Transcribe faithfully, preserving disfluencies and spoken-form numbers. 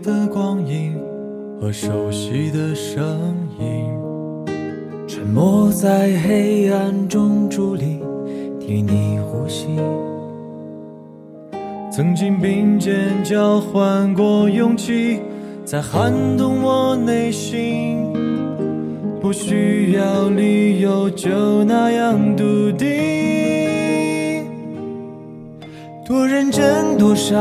的光影和熟悉的声音，沉默在黑暗中伫立，替你呼吸。曾经并肩交换过勇气，在撼动我内心，不需要理由就那样笃定。多认真多傻